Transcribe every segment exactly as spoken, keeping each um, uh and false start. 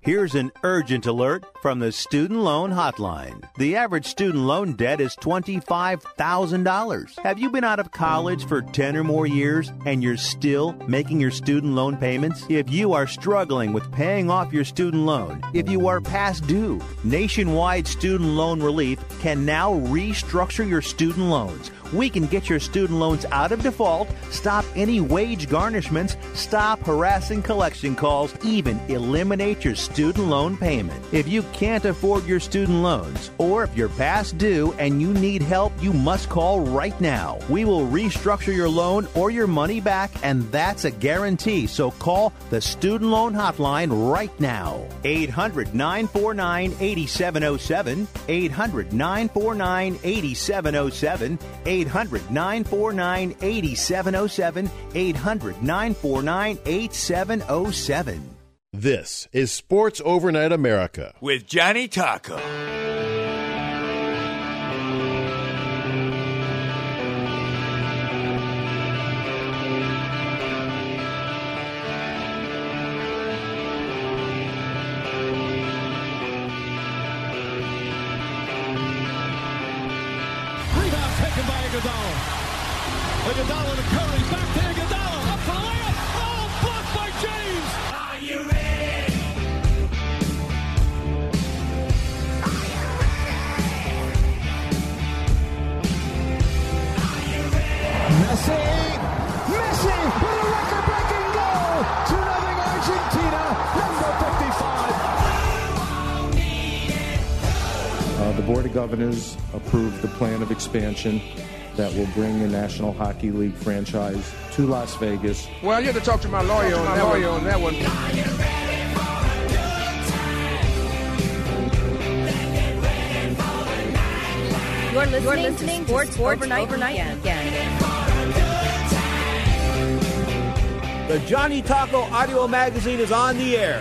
Here's an urgent alert from the Student Loan Hotline. The average student loan debt is twenty-five thousand dollars. Have you been out of college for ten or more years and you're still making your student loan payments? If you are struggling with paying off your student loan, if you are past due, Nationwide Student Loan Relief can now restructure your student loans. We can get your student loans out of default, stop any wage garnishments, stop harassing collection calls, even eliminate your student loan payment. If you can't afford your student loans, or if you're past due and you need help, you must call right now. We will restructure your loan or your money back, and that's a guarantee. So call the Student Loan Hotline right now. eight hundred, nine four nine, eight seven zero seven. eight hundred, nine four nine, eight seven zero seven. eight hundred, nine four nine, eight seven zero seven. eight hundred, nine four nine, eight seven zero seven. This is Sports Overnight America with Johnny Taco. Iguodala. Iguodala to Curry. Back to Iguodala. Up for the layup. Oh, blocked by James. Are you ready? Are you ready? Are you ready? Messi. Messi with a record-breaking goal. two nothing Argentina. Number fifty-five. Uh, the Board of Governors approved the plan of expansion that will bring the National Hockey League franchise to Las Vegas. Well, you have to talk to my lawyer on that one. On that one. You're listening, You're listening to Sports, Sports Overnight, Overnight Weekend. Weekend. The Johnny Taco Audio Magazine is on the air.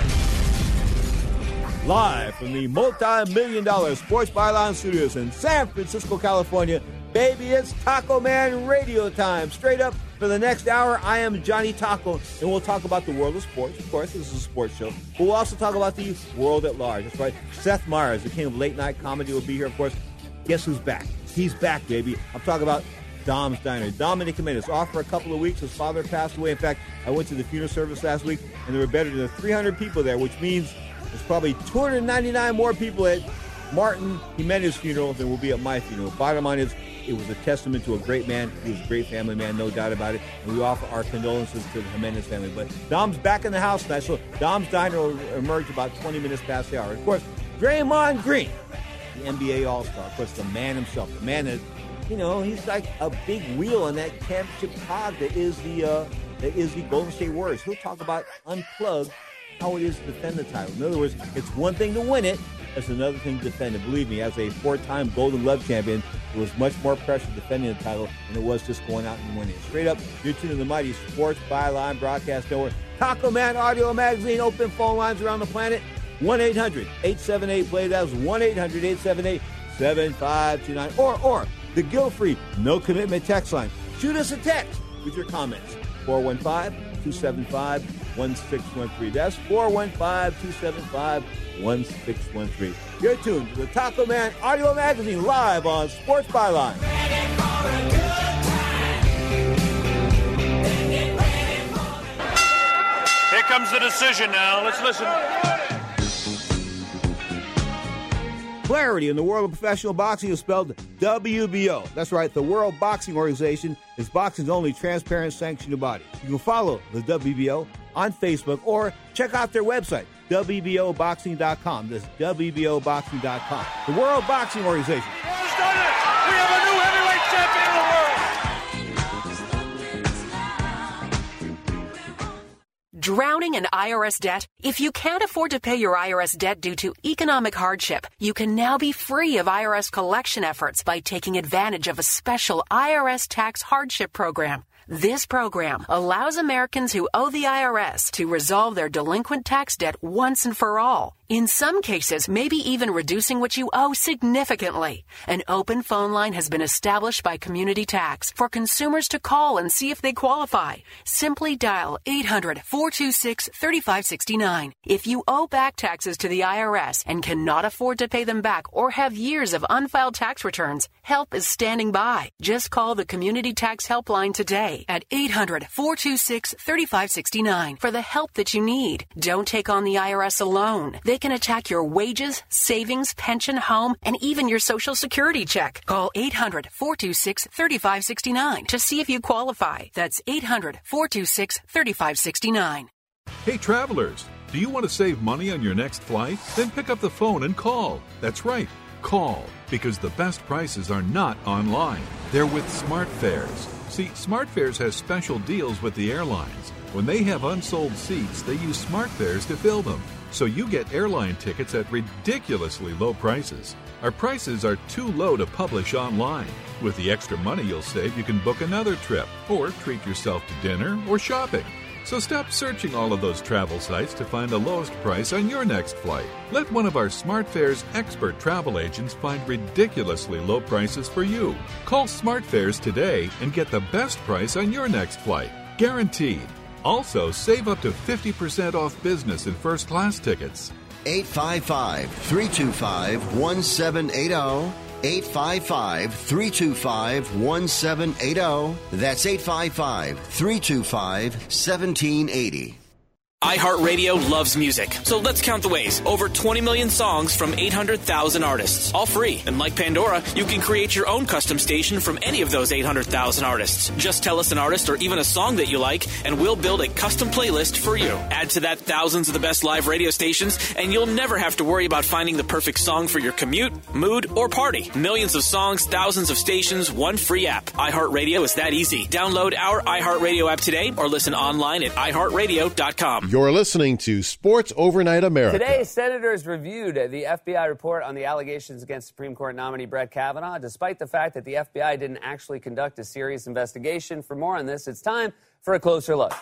Live from the multi-million dollar Sports Byline Studios in San Francisco, California. Baby, it's Taco Man radio time. Straight up for the next hour, I am Johnny Taco, and we'll talk about the world of sports. Of course, this is a sports show. But we'll also talk about the world at large. That's right. Seth Meyers, the king of late-night comedy, will be here, of course. Guess who's back? He's back, baby. I'm talking about Dom's Diner. Dominic Jimenez, off for a couple of weeks. His father passed away. In fact, I went to the funeral service last week, and there were better than three hundred people there, which means there's probably two hundred ninety-nine more people at Martin Jimenez's funeral than will be at my funeral. Bottom line is, it was a testament to a great man. He was a great family man, no doubt about it. And we offer our condolences to the Jimenez family. But Dom's back in the house tonight, so Dom's Diner will emerge about twenty minutes past the hour. Of course, Draymond Green, the N B A All-Star. Of course, the man himself, the man that, you know, he's like a big wheel on that championship cog that is the uh, that is the Golden State Warriors. He'll talk about unplugged, how it is to defend the title. In other words, it's one thing to win it, it's another thing to defend it. Believe me, as a four-time Golden Glove champion, it was much more pressure defending the title than it was just going out and winning it. Straight up, you're tuning to the mighty Sports Byline Broadcast Network. Taco Man Audio Magazine, open phone lines around the planet. one eight hundred, eight seven eight, play. That was one eight hundred, eight seven eight, seven five two nine. Or, or the guilt-free, no-commitment text line. Shoot us a text with your comments. four one five, two seven five, one six one three. That's four one five, two seven five, one six one three. You're tuned to the Taco Man Audio Magazine live on Sports Byline. Here comes the decision now. Let's listen. Clarity in the world of professional boxing is spelled W B O. That's right, the World Boxing Organization is boxing's only transparent sanctioned body. You can follow the W B O on Facebook or check out their website, W B O boxing dot com. That's W B O boxing dot com. The World Boxing Organization. It's done it! We have a new heavyweight champion of the world! Drowning in I R S debt? If you can't afford to pay your I R S debt due to economic hardship, you can now be free of I R S collection efforts by taking advantage of a special I R S tax hardship program. This program allows Americans who owe the I R S to resolve their delinquent tax debt once and for all. In some cases, maybe even reducing what you owe significantly. An open phone line has been established by Community Tax for consumers to call and see if they qualify. Simply dial eight hundred, four two six, three five six nine. If you owe back taxes to the I R S and cannot afford to pay them back or have years of unfiled tax returns, help is standing by. Just call the Community Tax Helpline today at eight hundred, four two six, three five six nine for the help that you need. Don't take on the I R S alone. They can attack your wages, savings, pension, home, and even your Social Security check. Call eight hundred, four two six, three five six nine to see if you qualify. That's eight hundred, four two six, three five six nine. Hey, travelers, do you want to save money on your next flight? Then pick up the phone and call. That's right, call, because the best prices are not online. They're with SmartFares. See, SmartFares has special deals with the airlines. When they have unsold seats, they use SmartFares to fill them. So you get airline tickets at ridiculously low prices. Our prices are too low to publish online. With the extra money you'll save, you can book another trip or treat yourself to dinner or shopping. So stop searching all of those travel sites to find the lowest price on your next flight. Let one of our SmartFares expert travel agents find ridiculously low prices for you. Call SmartFares today and get the best price on your next flight. Guaranteed. Also, save up to fifty percent off business and first class tickets. eight five five, three two five, one seven eight zero. eight five five, three two five, one seven eight zero. That's eight five five, three two five, one seven eight zero. iHeartRadio loves music, so let's count the ways. Over twenty million songs from eight hundred thousand artists, all free. And like Pandora, you can create your own custom station from any of those eight hundred thousand artists. Just tell us an artist or even a song that you like, and we'll build a custom playlist for you. Add to that thousands of the best live radio stations, and you'll never have to worry about finding the perfect song for your commute, mood, or party. Millions of songs, thousands of stations, one free app. iHeartRadio is that easy. Download our iHeartRadio app today or listen online at i heart radio dot com. You're listening to Sports Overnight America. Today, senators reviewed the F B I report on the allegations against Supreme Court nominee Brett Kavanaugh, despite the fact that the F B I didn't actually conduct a serious investigation. For more on this, it's time for a closer look.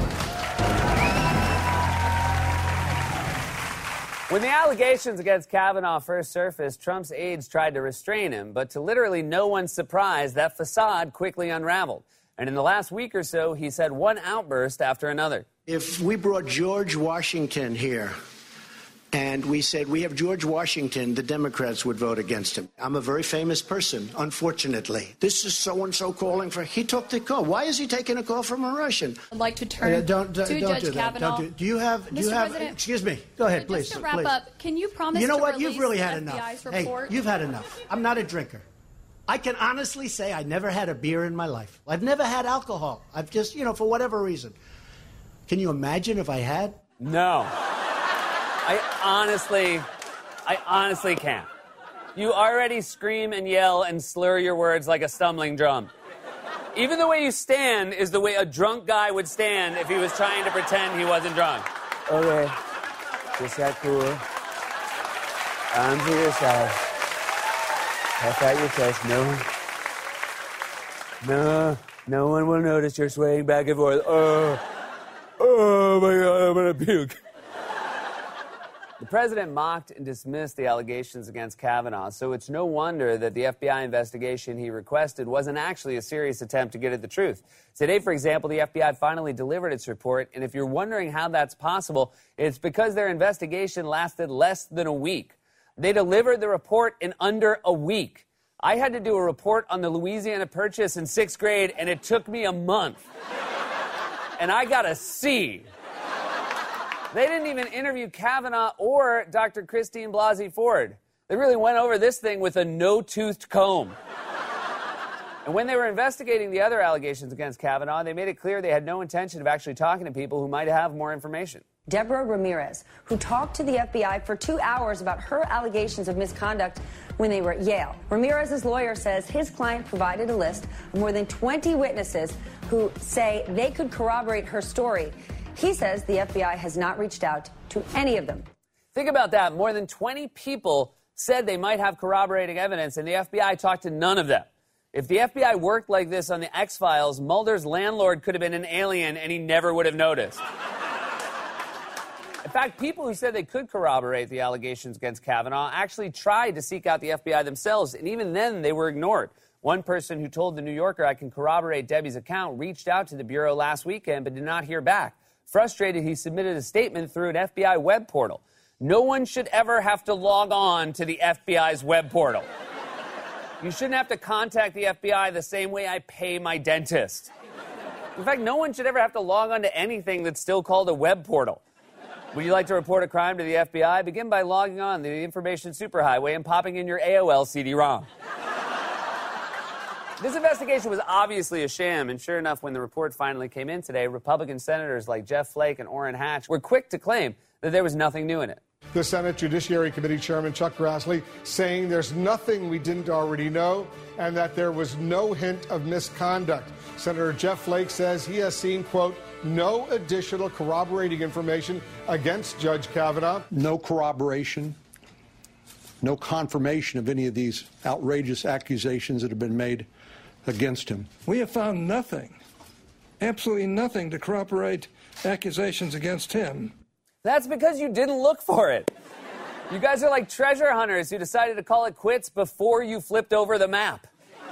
When the allegations against Kavanaugh first surfaced, Trump's aides tried to restrain him, but to literally no one's surprise, that facade quickly unraveled. And in the last week or so, he's had one outburst after another. If we brought George Washington here and we said we have George Washington, the Democrats would vote against him. I'm a very famous person, unfortunately. This is so-and-so calling for... He took the call. Why is he taking a call from a Russian? I'd like to turn uh, don't, don't, to don't Judge do that. Kavanaugh. Don't do, do you have... Do Mister you have President, excuse me. Go ahead, please. Just to wrap please. up, can you promise You know to what? You've really had the enough. F B I's Hey, report? you've had enough. I'm not a drinker. I can honestly say I never had a beer in my life. I've never had alcohol. I've just, you know, for whatever reason. Can you imagine if I had? No. I honestly, I honestly can't. You already scream and yell and slur your words like a stumbling drum. Even the way you stand is the way a drunk guy would stand if he was trying to pretend he wasn't drunk. Okay. Just that cool. Arms to your side. Puff out your chest. No. No. No one will notice you're swaying back and forth. Oh. Oh, my God, I'm going to puke. The president mocked and dismissed the allegations against Kavanaugh, so it's no wonder that the F B I investigation he requested wasn't actually a serious attempt to get at the truth. Today, for example, the F B I finally delivered its report, and if you're wondering how that's possible, it's because their investigation lasted less than a week. They delivered the report in under a week. I had to do a report on the Louisiana Purchase in sixth grade, and it took me a month. And I got a C. They didn't even interview Kavanaugh or Doctor Christine Blasey Ford. They really went over this thing with a no-toothed comb. And when they were investigating the other allegations against Kavanaugh, they made it clear they had no intention of actually talking to people who might have more information. Deborah Ramirez, who talked to the F B I for two hours about her allegations of misconduct when they were at Yale. Ramirez's lawyer says his client provided a list of more than twenty witnesses who say they could corroborate her story. He says the F B I has not reached out to any of them. Think about that. More than twenty people said they might have corroborating evidence, and the F B I talked to none of them. If the F B I worked like this on the X-Files, Mulder's landlord could have been an alien, and he never would have noticed. If fact, people who said they could corroborate the allegations against Kavanaugh actually tried to seek out the F B I themselves, and even then they were ignored. One person who told The New Yorker I can corroborate Debbie's account reached out to the Bureau last weekend but did not hear back. Frustrated, he submitted a statement through an F B I web portal. No one should ever have to log on to the F B I's web portal. You shouldn't have to contact the F B I the same way I pay my dentist. In fact, no one should ever have to log on to anything that's still called a web portal. Would you like to report a crime to the F B I? Begin by logging on the information superhighway and popping in your A O L C D ROM. This investigation was obviously a sham, and sure enough, when the report finally came in today, Republican senators like Jeff Flake and Orrin Hatch were quick to claim that there was nothing new in it. The Senate Judiciary Committee Chairman Chuck Grassley saying there's nothing we didn't already know and that there was no hint of misconduct. Senator Jeff Flake says he has seen, quote, no additional corroborating information against Judge Kavanaugh. No corroboration, no confirmation of any of these outrageous accusations that have been made against him. We have found nothing, absolutely nothing to corroborate accusations against him. That's because you didn't look for it. You guys are like treasure hunters who decided to call it quits before you flipped over the map.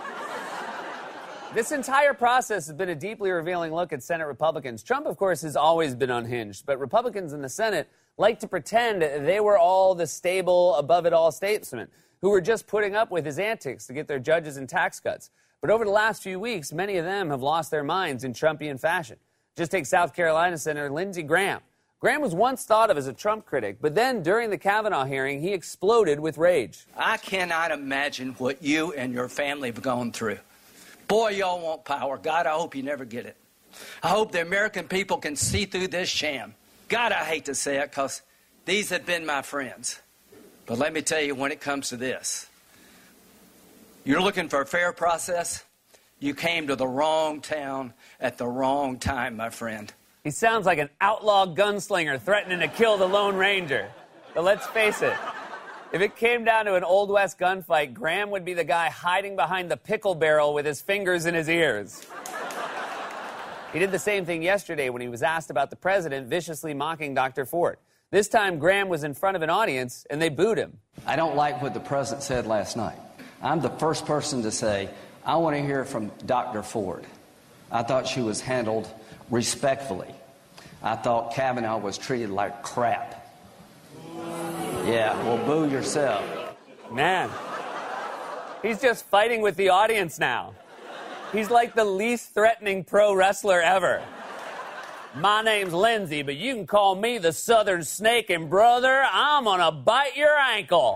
This entire process has been a deeply revealing look at Senate Republicans. Trump, of course, has always been unhinged, but Republicans in the Senate like to pretend they were all the stable, above-it-all statesmen who were just putting up with his antics to get their judges and tax cuts. But over the last few weeks, many of them have lost their minds in Trumpian fashion. Just take South Carolina Senator Lindsey Graham. Graham was once thought of as a Trump critic, but then during the Kavanaugh hearing, he exploded with rage. I cannot imagine what you and your family have gone through. Boy, y'all want power. God, I hope you never get it. I hope the American people can see through this sham. God, I hate to say it because these have been my friends. But let me tell you, when it comes to this, you're looking for a fair process? You came to the wrong town at the wrong time, my friend. He sounds like an outlaw gunslinger threatening to kill the Lone Ranger. But let's face it, if it came down to an Old West gunfight, Graham would be the guy hiding behind the pickle barrel with his fingers in his ears. He did the same thing yesterday when he was asked about the president viciously mocking Doctor Ford. This time, Graham was in front of an audience, and they booed him. I don't like what the president said last night. I'm the first person to say, I want to hear from Doctor Ford. I thought she was handled respectfully. I thought Kavanaugh was treated like crap. Yeah, well, boo yourself. Man, he's just fighting with the audience now. He's like the least threatening pro wrestler ever. My name's Lindsey, but you can call me the Southern Snake, and brother, I'm gonna bite your ankle.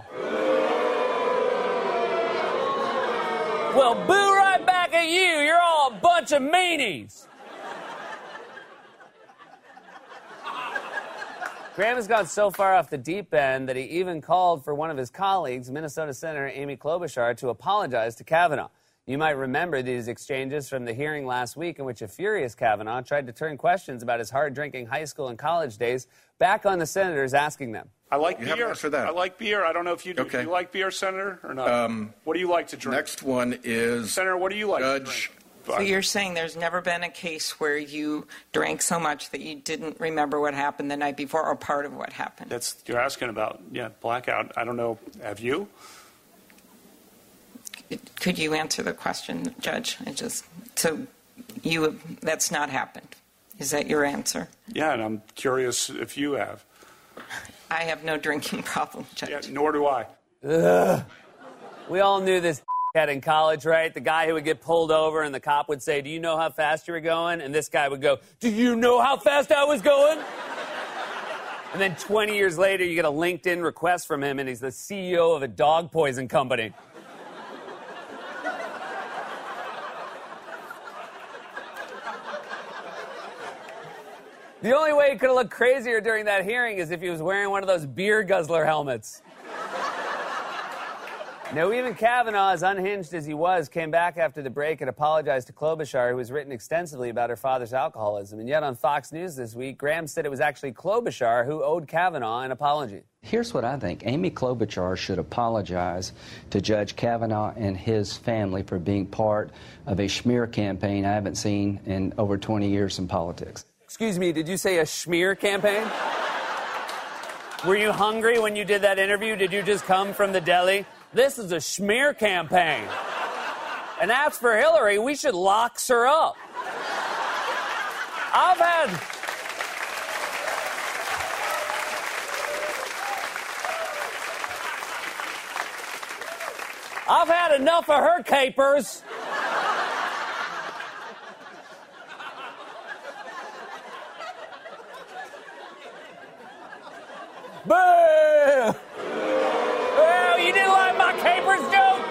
Well, boo right back at you. You're all a bunch of meanies. Graham has gone so far off the deep end that he even called for one of his colleagues, Minnesota Senator Amy Klobuchar, to apologize to Kavanaugh. You might remember these exchanges from the hearing last week in which a furious Kavanaugh tried to turn questions about his hard-drinking high school and college days back on the senators, asking them. I like you beer. For that. I like beer. I don't know if you do. Okay. Do you like beer, Senator, or not? Um, what do you like to drink? Next one is Senator, what do you like Judge to drink? So you're saying there's never been a case where you drank so much that you didn't remember what happened the night before or part of what happened? That's you're asking about, yeah, blackout. I don't know. Have you? Could you answer the question, Judge? I just so you have, that's not happened. Is that your answer? Yeah, and I'm curious if you have. I have no drinking problem, Judge. Yeah, nor do I. Ugh. We all knew this head in college, right? The guy who would get pulled over and the cop would say, do you know how fast you were going? And this guy would go, do you know how fast I was going? And then twenty years later, you get a LinkedIn request from him, and he's the C E O of a dog poison company. The only way he could have looked crazier during that hearing is if he was wearing one of those beer guzzler helmets. Now, even Kavanaugh, as unhinged as he was, came back after the break and apologized to Klobuchar, who has written extensively about her father's alcoholism. And yet on Fox News this week, Graham said it was actually Klobuchar who owed Kavanaugh an apology. Here's what I think. Amy Klobuchar should apologize to Judge Kavanaugh and his family for being part of a smear campaign I haven't seen in over twenty years in politics. Excuse me, did you say a smear campaign? Were you hungry when you did that interview? Did you just come from the deli? This is a smear campaign. And as for Hillary, we should lock her up. I've had... I've had enough of her capers. Boo! Well, you didn't like my capers joke?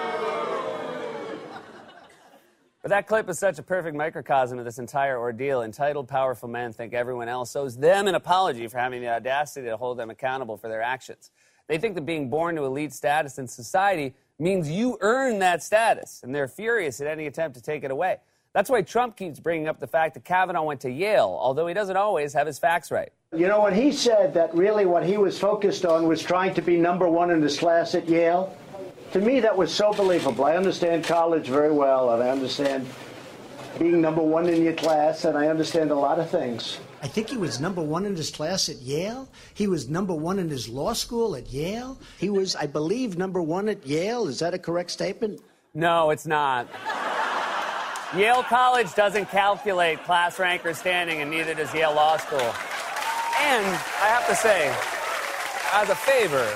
But that clip is such a perfect microcosm of this entire ordeal. Entitled, powerful men think everyone else owes them an apology for having the audacity to hold them accountable for their actions. They think that being born to elite status in society means you earn that status, and they're furious at any attempt to take it away. That's why Trump keeps bringing up the fact that Kavanaugh went to Yale, although he doesn't always have his facts right. You know, when he said that really what he was focused on was trying to be number one in his class at Yale, to me that was so believable. I understand college very well, and I understand being number one in your class, and I understand a lot of things. I think he was number one in his class at Yale. He was number one in his law school at Yale. He was, I believe, number one at Yale. Is that a correct statement? No, it's not. Yale College doesn't calculate class rank or standing, and neither does Yale Law School. And I have to say, as a favor,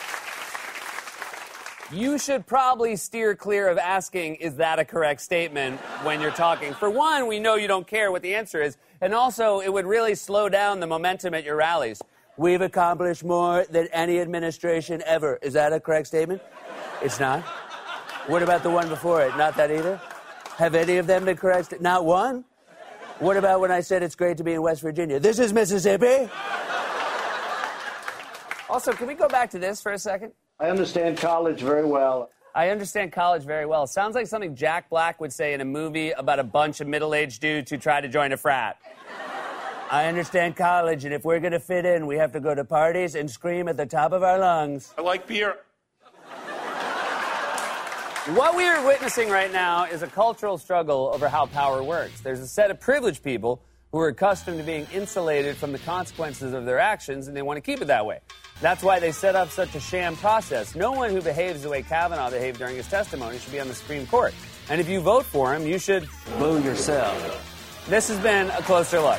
you should probably steer clear of asking, is that a correct statement, when you're talking. For one, we know you don't care what the answer is, and also it would really slow down the momentum at your rallies. We've accomplished more than any administration ever. Is that a correct statement? It's not. What about the one before it? Not that either? Have any of them been correct? Not one? What about when I said it's great to be in West Virginia? This is Mississippi? Also, can we go back to this for a second? I understand college very well. I understand college very well. Sounds like something Jack Black would say in a movie about a bunch of middle-aged dudes who try to join a frat. I understand college, and if we're going to fit in, we have to go to parties and scream at the top of our lungs. I like beer. What we are witnessing right now is a cultural struggle over how power works. There's a set of privileged people who are accustomed to being insulated from the consequences of their actions, and they want to keep it that way. That's why they set up such a sham process. No one who behaves the way Kavanaugh behaved during his testimony should be on the Supreme Court. And if you vote for him, you should boo yourself. This has been A Closer Look.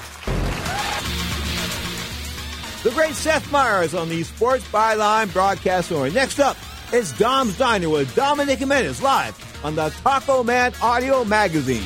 The great Seth Meyers on the Sports Byline broadcast hour. Next up, it's Dom's Diner with Dominic Jimenez live on the Taco Man Audio Magazine.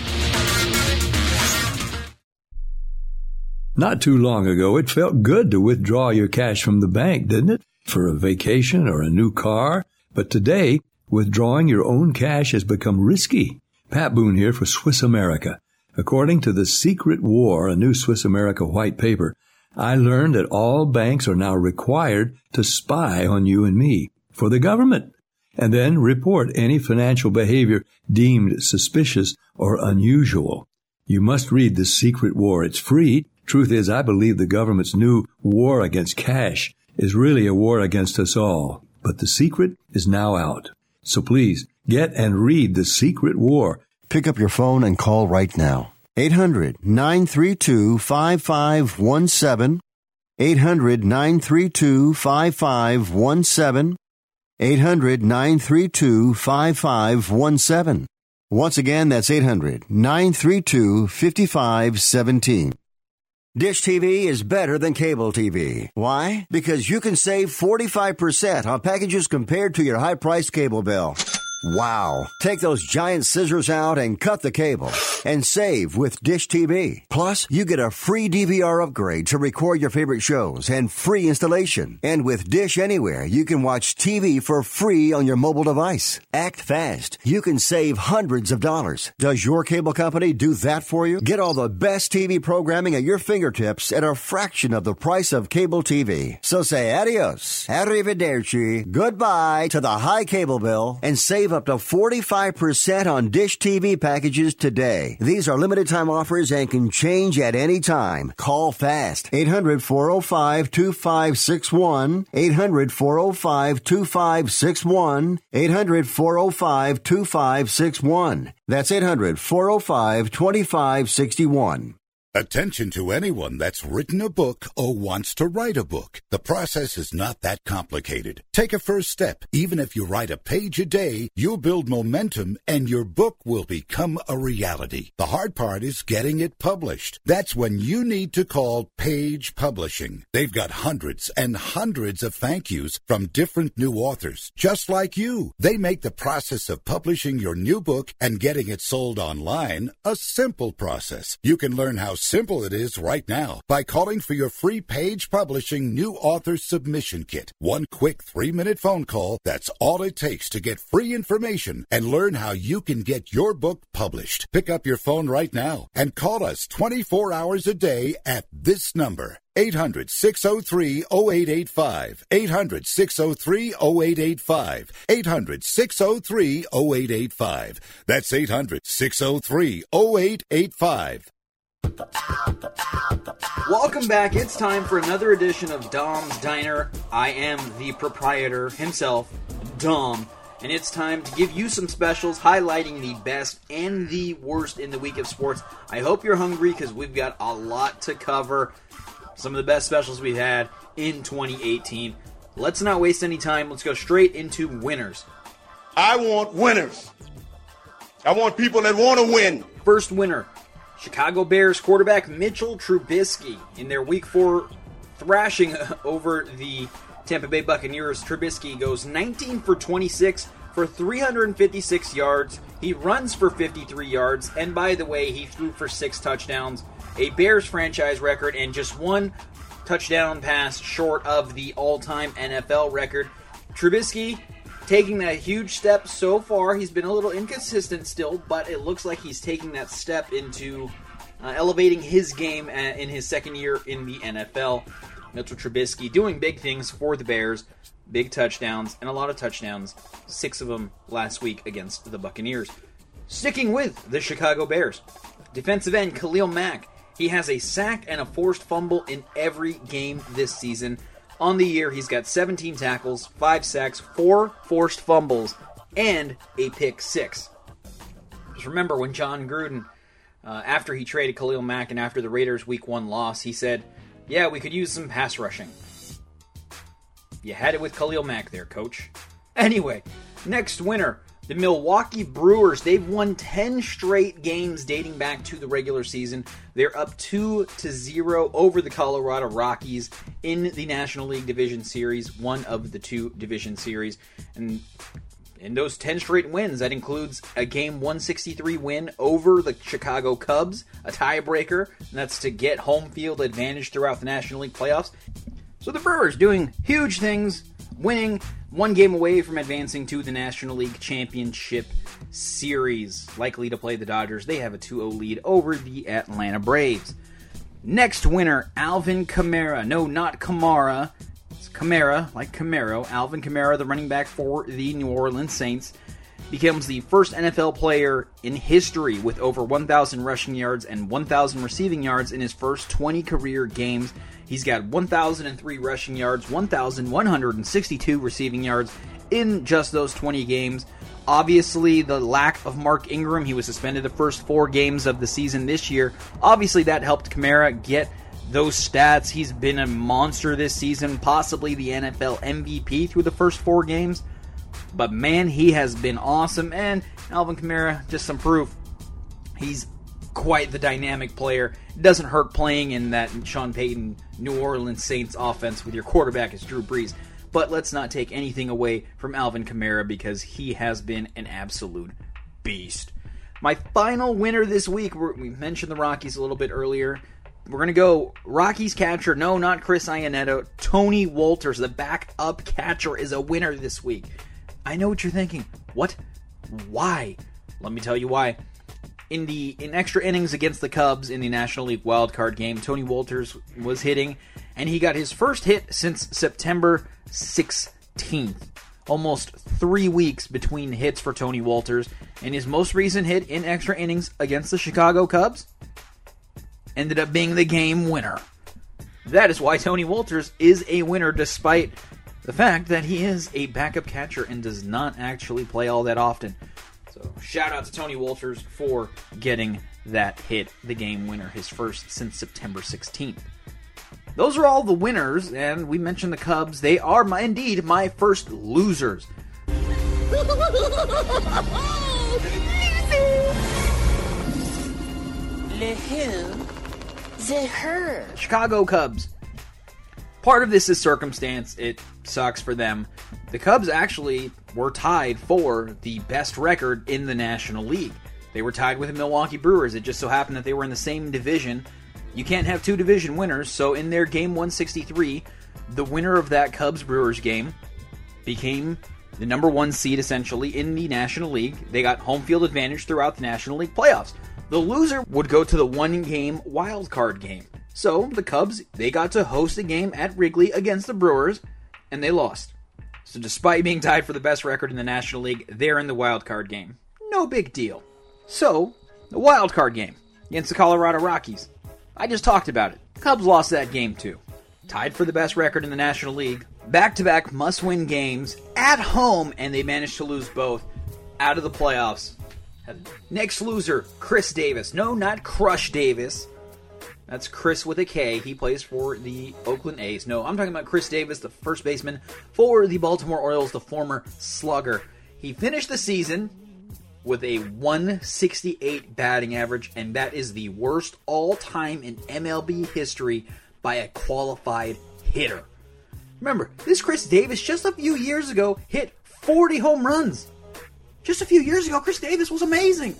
Not too long ago, it felt good to withdraw your cash from the bank, didn't it? For a vacation or a new car. But today, withdrawing your own cash has become risky. Pat Boone here for Swiss America. According to The Secret War, a new Swiss America white paper, I learned that all banks are now required to spy on you and me for the government, and then report any financial behavior deemed suspicious or unusual. You must read The Secret War. It's free. Truth is, I believe the government's new war against cash is really a war against us all. But the secret is now out. So please, get and read The Secret War. Pick up your phone and call right now. eight hundred nine three two five five one seven. eight hundred nine three two five five one seven. eight hundred nine three two five five one seven. Once again, that's eight hundred nine three two five five one seven. Dish T V is better than cable T V. Why? Because you can save forty-five percent on packages compared to your high-priced cable bill. Wow. Take those giant scissors out and cut the cable and save with Dish T V. Plus, you get a free D V R upgrade to record your favorite shows and free installation. And with Dish Anywhere, you can watch T V for free on your mobile device. Act fast. You can save hundreds of dollars. Does your cable company do that for you? Get all the best T V programming at your fingertips at a fraction of the price of cable T V. So say adios, arrivederci, goodbye to the high cable bill and save up to forty-five percent on Dish T V packages today. These are limited time offers and can change at any time. Call fast. eight hundred four oh five two five six one. eight hundred four oh five two five six one. eight hundred four oh five two five six one. That's eight hundred four oh five two five six one. Attention to anyone that's written a book or wants to write a book. The process is not that complicated. Take a first step. Even if you write a page a day, you'll build momentum and your book will become a reality. The hard part is getting it published. That's when you need to call Page Publishing. They've got hundreds and hundreds of thank yous from different new authors, just like you. They make the process of publishing your new book and getting it sold online a simple process. You can learn how simple it is right now by calling for your free Page Publishing New Author Submission Kit. One quick three-minute phone call, that's all it takes to get free information and learn how you can get your book published. Pick up your phone right now and call us twenty-four hours a day at this number. eight hundred, six oh three, oh eight eight five. eight hundred, six oh three, oh eight eight five. eight hundred, six oh three, oh eight eight five. That's eight hundred, six oh three, oh eight eight five. Welcome back. It's time for another edition of Dom's Diner. I am the proprietor himself, Dom, and it's time to give you some specials highlighting the best and the worst in the week of sports. I hope you're hungry because we've got a lot to cover. Some of the best specials we've had in twenty eighteen. Let's not waste any time. Let's go straight into winners. I want winners. I want people that want to win. First winner, Chicago Bears quarterback Mitchell Trubisky. In their week four thrashing over the Tampa Bay Buccaneers, Trubisky goes nineteen for twenty-six for three hundred fifty-six yards. He runs for fifty-three yards. And by the way, he threw for six touchdowns. A Bears franchise record and just one touchdown pass short of the all-time N F L record. Trubisky taking that huge step so far. He's been a little inconsistent still, but it looks like he's taking that step into uh, elevating his game in his second year in the N F L. Mitchell Trubisky doing big things for the Bears. Big touchdowns, and a lot of touchdowns. Six of them last week against the Buccaneers. Sticking with the Chicago Bears, defensive end Khalil Mack. He has a sack and a forced fumble in every game this season. On the year, he's got seventeen tackles, five sacks, four forced fumbles, and a pick six. Just remember when John Gruden, uh, after he traded Khalil Mack and after the Raiders' week one loss, he said, yeah, we could use some pass rushing. You had it with Khalil Mack there, coach. Anyway, next winner, the Milwaukee Brewers. They've won ten straight games dating back to the regular season. They're up two to zero over the Colorado Rockies in the National League Division Series, one of the two division series. And in those ten straight wins, that includes a game one sixty-three win over the Chicago Cubs, a tiebreaker, and that's to get home field advantage throughout the National League playoffs. So the Brewers doing huge things, winning one game away from advancing to the National League Championship Series. Likely to play the Dodgers. They have a two oh lead over the Atlanta Braves. Next winner, Alvin Kamara. No, not Kamara. It's Kamara, like Camaro. Alvin Kamara, the running back for the New Orleans Saints, becomes the first N F L player in history with over one thousand rushing yards and one thousand receiving yards in his first twenty career games. He's got one thousand three rushing yards, one thousand one hundred sixty-two receiving yards in just those twenty games. Obviously, the lack of Mark Ingram, he was suspended the first four games of the season this year. Obviously, that helped Kamara get those stats. He's been a monster this season, possibly the N F L M V P through the first four games. But man, he has been awesome. And Alvin Kamara, just some proof. He's quite the dynamic player. It doesn't hurt playing in that Sean Payton New Orleans Saints offense with your quarterback as Drew Brees. But let's not take anything away from Alvin Kamara because he has been an absolute beast. My final winner this week, we mentioned the Rockies a little bit earlier. We're going to go Rockies catcher. No, not Chris Iannetto. Tony Wolters, the backup catcher, is a winner this week. I know what you're thinking. What? Why? Let me tell you why. In the in extra innings against the Cubs in the National League wildcard game, Tony Wolters was hitting, and he got his first hit since September sixteenth. Almost three weeks between hits for Tony Wolters, and his most recent hit in extra innings against the Chicago Cubs ended up being the game winner. That is why Tony Wolters is a winner, despite the fact that he is a backup catcher and does not actually play all that often. So shout out to Tony Wolters for getting that hit the game winner, his first since September sixteenth. Those are all the winners, and we mentioned the Cubs. They are, my, indeed, my first losers. Le who? The her. Chicago Cubs. Part of this is circumstance. It sucks for them. The Cubs actually were tied for the best record in the National League. They were tied with the Milwaukee Brewers. It just so happened that they were in the same division. You can't have two division winners, so in their game one sixty-three, the winner of that Cubs-Brewers game became the number one seed, essentially, in the National League. They got home field advantage throughout the National League playoffs. The loser would go to the one-game wild card game. So, the Cubs, they got to host a game at Wrigley against the Brewers, and they lost. So despite being tied for the best record in the National League, they're in the wild card game. No big deal. So, the wild card game against the Colorado Rockies. I just talked about it. Cubs lost that game too. Tied for the best record in the National League. Back-to-back must-win games at home, and they managed to lose both. Out of the playoffs. Next loser, Chris Davis. No, not Crush Davis. That's Chris with a K. He plays for the Oakland A's. No, I'm talking about Chris Davis, the first baseman for the Baltimore Orioles, the former Slugger. He finished the season with a one sixty-eight batting average, and that is the worst all-time in M L B history by a qualified hitter. Remember, this Chris Davis just a few years ago hit forty home runs. Just a few years ago, Chris Davis was amazing.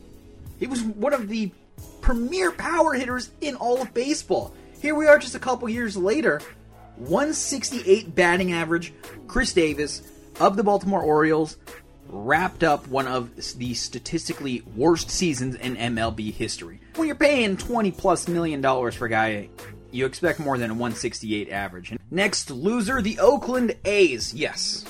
He was one of the premier power hitters in all of baseball. Here we are just a couple years later, one sixty-eight batting average. Chris Davis of the Baltimore Orioles wrapped up one of the statistically worst seasons in M L B history. When you're paying twenty plus million dollars for a guy, you expect more than a one sixty-eight average. Next loser, the Oakland A's. Yes.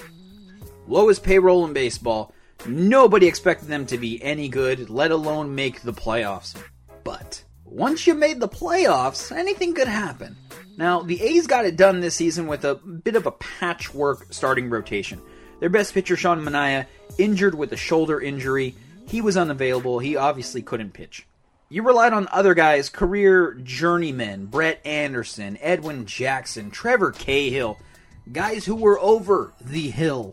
Lowest payroll in baseball. Nobody expected them to be any good, let alone make the playoffs. But once you made the playoffs, anything could happen. Now, the A's got it done this season with a bit of a patchwork starting rotation. Their best pitcher, Sean Manaea, injured with a shoulder injury. He was unavailable. He obviously couldn't pitch. You relied on other guys, career journeymen, Brett Anderson, Edwin Jackson, Trevor Cahill, guys who were over the hill.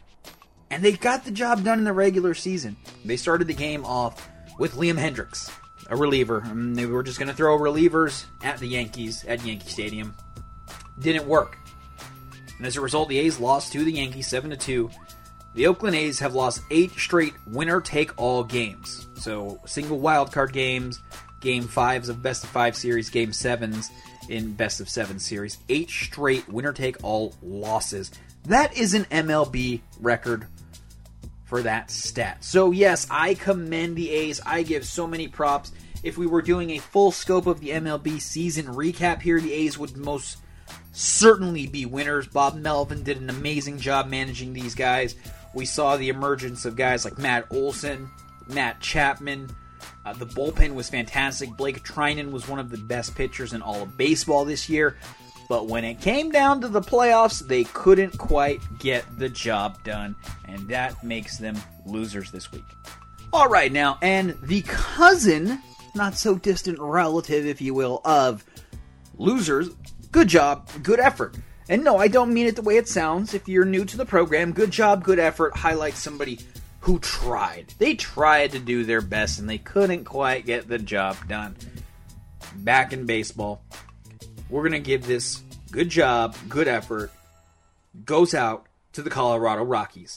And they got the job done in the regular season. They started the game off with Liam Hendriks, a reliever. I mean, they were just going to throw relievers at the Yankees at Yankee Stadium. Didn't work. And as a result, the A's lost to the Yankees seven to two. The Oakland A's have lost eight straight winner-take-all games. So, single wildcard games, game fives of best of five series, game sevens in best of seven series. Eight straight winner-take-all losses. That is an M L B record for that stat. So yes, I commend the A's. I give so many props. If we were doing a full scope of the M L B season recap here, the A's would most certainly be winners. Bob Melvin did an amazing job managing these guys. We saw the emergence of guys like Matt Olson, Matt Chapman. Uh, the bullpen was fantastic. Blake Trinan was one of the best pitchers in all of baseball this year. But when it came down to the playoffs, they couldn't quite get the job done. And that makes them losers this week. Alright now, and the cousin, not so distant relative, if you will, of losers, good job, good effort. And no, I don't mean it the way it sounds. If you're new to the program, good job, good effort highlights somebody who tried. They tried to do their best and they couldn't quite get the job done. Back in baseball, we're going to give this good job, good effort, goes out to the Colorado Rockies.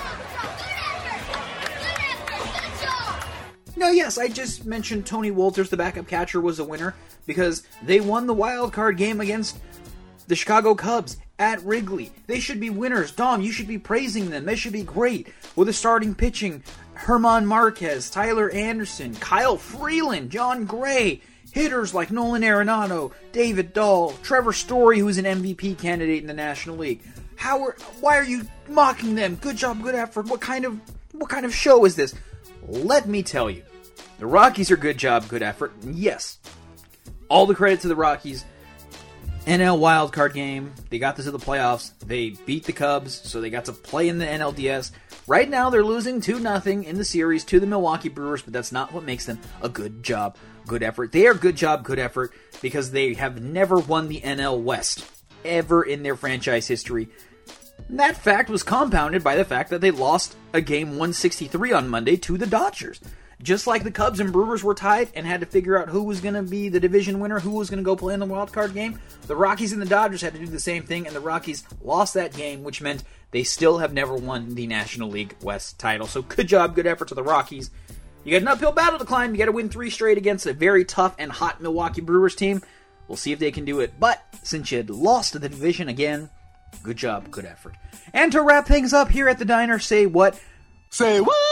Now, yes, I just mentioned Tony Wolters, the backup catcher, was a winner because they won the wild card game against the Chicago Cubs at Wrigley. They should be winners. Dom, you should be praising them. They should be great. With the starting pitching, Herman Marquez, Tyler Anderson, Kyle Freeland, John Gray, hitters like Nolan Arenado, David Dahl, Trevor Story, who's an M V P candidate in the National League. How are, why are you mocking them? Good job, good effort. What kind of what kind of show is this? Let me tell you. The Rockies are good job, good effort. Yes. All the credit to the Rockies. N L wildcard game. They got this to the playoffs. They beat the Cubs, so they got to play in the N L D S. Right now, they're losing two nothing in the series to the Milwaukee Brewers, but that's not what makes them a good job, good effort. They are good job, good effort because they have never won the N L West ever in their franchise history. And that fact was compounded by the fact that they lost a game one sixty-three on Monday to the Dodgers. Just like the Cubs and Brewers were tied and had to figure out who was going to be the division winner, who was going to go play in the wild card game, the Rockies and the Dodgers had to do the same thing, and the Rockies lost that game, which meant they still have never won the National League West title. So good job, good effort to the Rockies. You got an uphill battle to climb. You got to win three straight against a very tough and hot Milwaukee Brewers team. We'll see if they can do it. But since you had lost to the division again, good job, good effort. And to wrap things up here at the Diner, say what? Say what?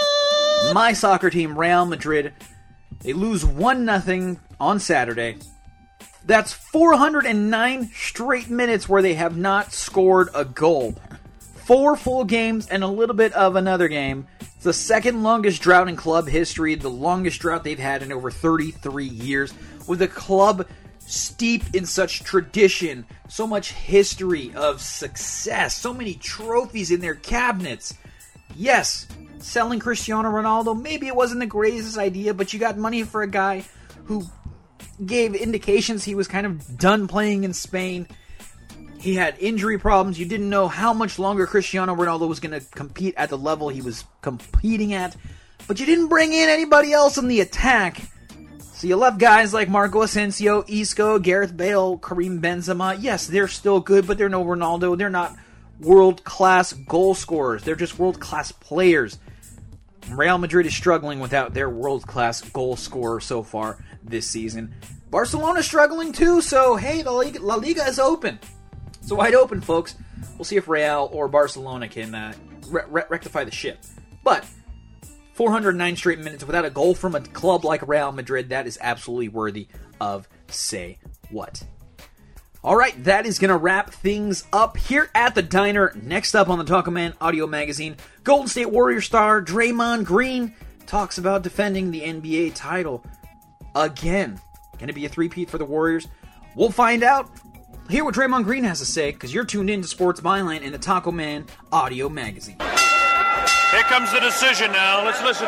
My soccer team, Real Madrid, they lose one nothing on Saturday. That's four hundred nine straight minutes where they have not scored a goal. Four full games and a little bit of another game. It's the second longest drought in club history, the longest drought they've had in over thirty-three years, with a club steeped in such tradition, so much history of success, so many trophies in their cabinets. Yes, selling Cristiano Ronaldo, maybe it wasn't the greatest idea, but you got money for a guy who gave indications he was kind of done playing in Spain. He had injury problems. You didn't know how much longer Cristiano Ronaldo was going to compete at the level he was competing at, but you didn't bring in anybody else in the attack. So you left guys like Marco Asensio, Isco, Gareth Bale, Karim Benzema. Yes, they're still good, but they're no Ronaldo. They're not world-class goal scorers. They're just world-class players. Real Madrid is struggling without their world-class goal scorer so far this season. Barcelona's struggling too, so hey, the Liga, La Liga is open. It's wide open, folks. We'll see if Real or Barcelona can uh, re- re- rectify the ship. But four hundred nine straight minutes without a goal from a club like Real Madrid, that is absolutely worthy of say what. All right, that is going to wrap things up here at the Diner. Next up on the Taco Man Audio Magazine, Golden State Warrior star Draymond Green talks about defending the N B A title again. Going to be a three-peat for the Warriors? We'll find out. Hear what Draymond Green has to say, because you're tuned in to Sports Byline and the Taco Man Audio Magazine. Here comes the decision now. Let's listen.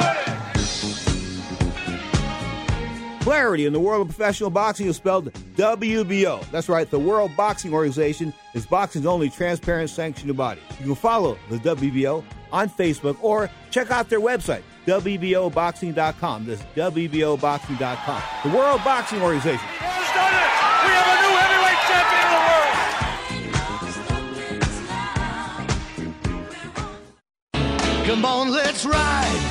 Clarity in the world of professional boxing is spelled W B O. That's right, the World Boxing Organization is boxing's only transparent sanctioned body. You can follow the W B O on Facebook or check out their website, W B O boxing dot com. That's W B O boxing dot com. The World Boxing Organization. Who's done it? We have a new heavyweight champion of the world. Come on, let's ride.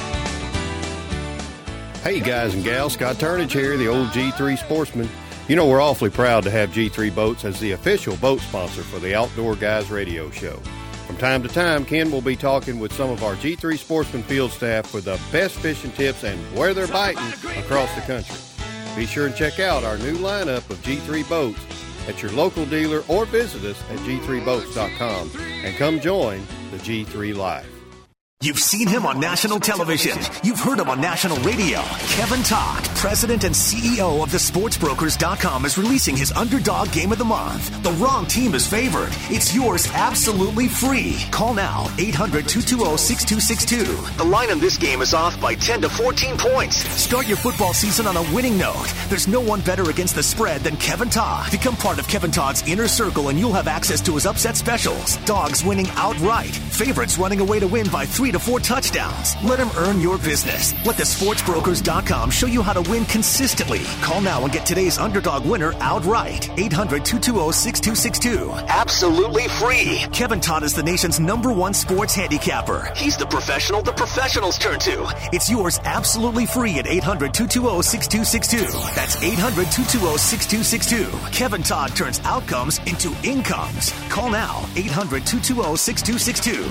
Hey guys and gals, Scott Turnage here, the old G three sportsman. You know we're awfully proud to have G three Boats as the official boat sponsor for the Outdoor Guys radio show. From time to time, Ken will be talking with some of our G three Sportsman field staff for the best fishing tips and where they're biting across the country. Be sure and check out our new lineup of G three Boats at your local dealer or visit us at G three boats dot com and come join the G three Life. You've seen him on national television. You've heard him on national radio. Kevin Todd, president and C E O of the sports brokers dot com, is releasing his underdog game of the month. The wrong team is favored. It's yours absolutely free. Call now, eight hundred, two two zero, six two six two. The line on this game is off by ten to fourteen points. Start your football season on a winning note. There's no one better against the spread than Kevin Todd. Become part of Kevin Todd's inner circle and you'll have access to his upset specials. Dogs winning outright. Favorites running away to win by three to four touchdowns. Let him earn your business. Let the sports brokers dot com show you how to win consistently. Call now and get today's underdog winner outright. eight hundred, two two zero, six two six two. Absolutely free. Kevin Todd is the nation's number one sports handicapper. He's the professional the professionals turn to. It's yours absolutely free at eight hundred, two two zero, six two six two. That's eight hundred, two two zero, six two six two. Kevin Todd turns outcomes into incomes. Call now, eight hundred, two two zero, six two six two.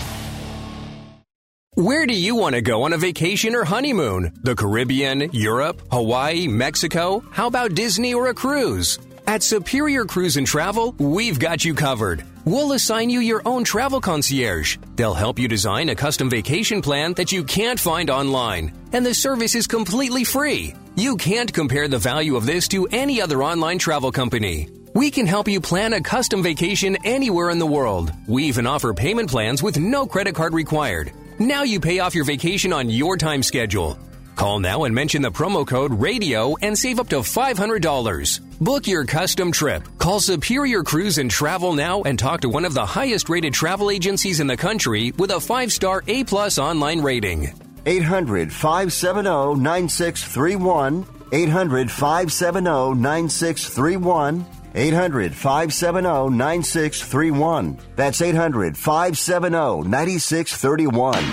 Where do you want to go on a vacation or honeymoon? The Caribbean, Europe, Hawaii, Mexico? How about Disney or a cruise? At Superior Cruise and Travel, we've got you covered. We'll assign you your own travel concierge. They'll help you design a custom vacation plan that you can't find online. And the service is completely free. You can't compare the value of this to any other online travel company. We can help you plan a custom vacation anywhere in the world. We even offer payment plans with no credit card required. Now you pay off your vacation on your time schedule. Call now and mention the promo code RADIO and save up to five hundred dollars. Book your custom trip. Call Superior Cruise and Travel now and talk to one of the highest-rated travel agencies in the country with a five-star A-plus online rating. eight hundred, five seven zero, nine six three one. eight hundred, five seven zero, nine six three one. eight hundred, five seven zero, nine six three one. That's eight hundred, five seven zero, nine six three one.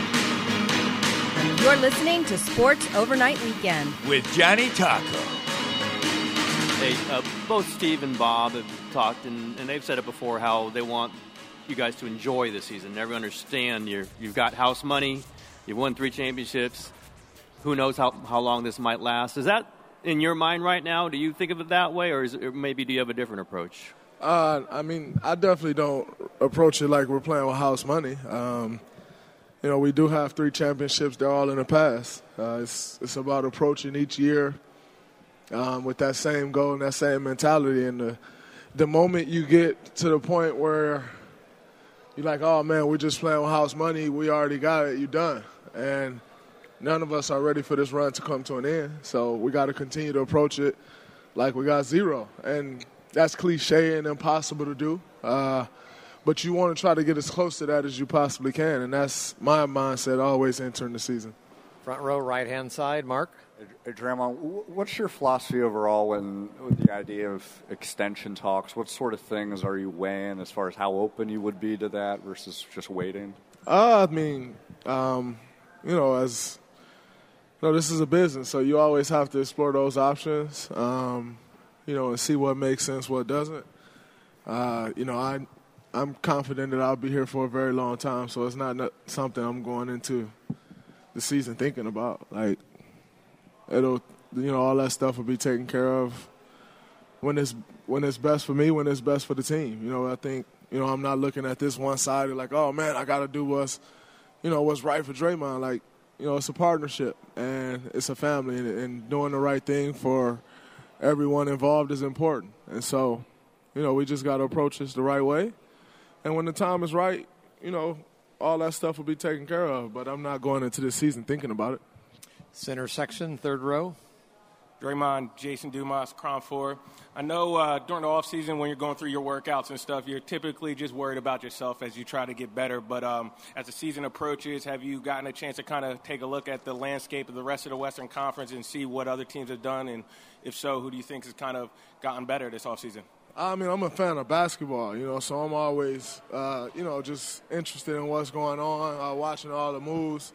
You're listening to Sports Overnight Weekend with Johnny Taco. Hey, uh, both Steve and Bob have talked, and, and they've said it before, how they want you guys to enjoy the season. Never understand you're, you've got house money, you've won three championships. Who knows how, how long this might last? Is that in your mind right now? Do you think of it that way, or, is it, or maybe do you have a different approach? Uh, I mean, I definitely don't approach it like we're playing with house money. Um, you know, we do have three championships. They're all in the past. Uh, it's it's about approaching each year um, with that same goal and that same mentality. And the, the moment you get to the point where you're like, oh, man, we're just playing with house money, we already got it, you're done. And none of us are ready for this run to come to an end. So we got to continue to approach it like we got zero. And that's cliche and impossible to do. Uh, but you want to try to get as close to that as you possibly can. And that's my mindset always entering the season. Front row, right-hand side, Mark. Hey, Draymond, what's your philosophy overall when with the idea of extension talks? What sort of things are you weighing as far as how open you would be to that versus just waiting? Uh, I mean, um, you know, as – No, this is a business, so you always have to explore those options, um, you know, and see what makes sense, what doesn't. Uh, you know, I, I'm confident that I'll be here for a very long time, so it's not, not something I'm going into the season thinking about. Like, it'll, you know, all that stuff will be taken care of when it's when it's best for me, when it's best for the team. You know, I think, you know, I'm not looking at this one side like, oh man, I got to do what's, you know, what's right for Draymond. Like, you know, it's a partnership and it's a family, and, and doing the right thing for everyone involved is important. And so, you know, we just got to approach this the right way. And when the time is right, you know, all that stuff will be taken care of. But I'm not going into this season thinking about it. Center section, third row. Draymond, Jason Dumas, Cron four. I know uh, during the offseason when you're going through your workouts and stuff, you're typically just worried about yourself as you try to get better. But um, as the season approaches, have you gotten a chance to kind of take a look at the landscape of the rest of the Western Conference and see what other teams have done? And if so, who do you think has kind of gotten better this offseason? I mean, I'm a fan of basketball, you know, so I'm always, uh, you know, just interested in what's going on, uh, watching all the moves.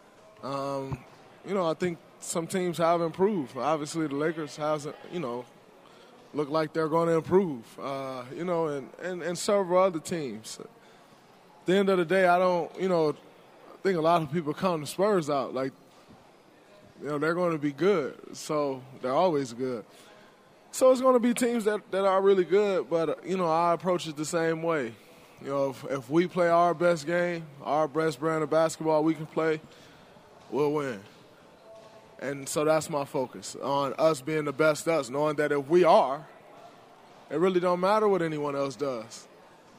Um, you know, I think some teams have improved. Obviously, the Lakers hasn't, you know, look like they're going to improve, uh, you know, and, and, and several other teams. At the end of the day, I don't, you know, I think a lot of people count the Spurs out. Like, you know, they're going to be good. So they're always good. So it's going to be teams that, that are really good, but, you know, I approach it the same way. You know, if, if we play our best game, our best brand of basketball we can play, we'll win. And so that's my focus, on us being the best us, knowing that if we are, it really don't matter what anyone else does.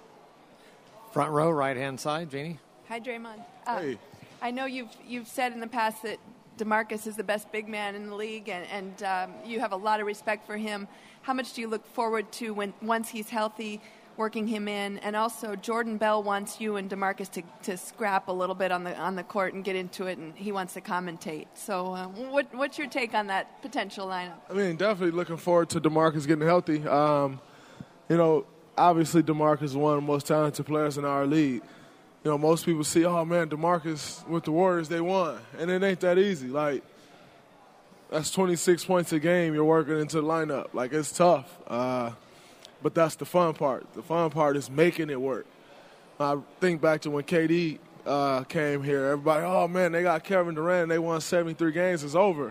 Front row, right-hand side, Jeannie. Hi, Draymond. Uh, hey. I know you've you've said in the past that DeMarcus is the best big man in the league, and, and um, you have a lot of respect for him. How much do you look forward to when once he's healthy, working him in? And also, Jordan Bell wants you and DeMarcus to, to scrap a little bit on the on the court and get into it, and he wants to commentate. So uh, what what's your take on that potential lineup? I mean, definitely looking forward to DeMarcus getting healthy. Um, you know, obviously DeMarcus is one of the most talented players in our league. You know, most people see, oh, man, DeMarcus with the Warriors, they won. And it ain't that easy. Like, that's twenty-six points a game you're working into the lineup. Like, it's tough. Uh, but that's the fun part. The fun part is making it work. I think back to when K D uh, came here. Everybody, oh, man, they got Kevin Durant and they won seventy-three games. It's over.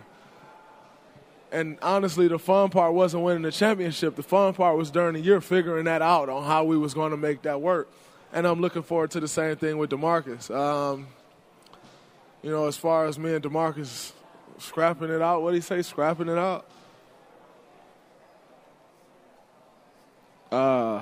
And honestly, the fun part wasn't winning the championship. The fun part was during the year figuring that out on how we was going to make that work. And I'm looking forward to the same thing with DeMarcus. Um, you know, as far as me and DeMarcus scrapping it out, what do you say, scrapping it out? Uh,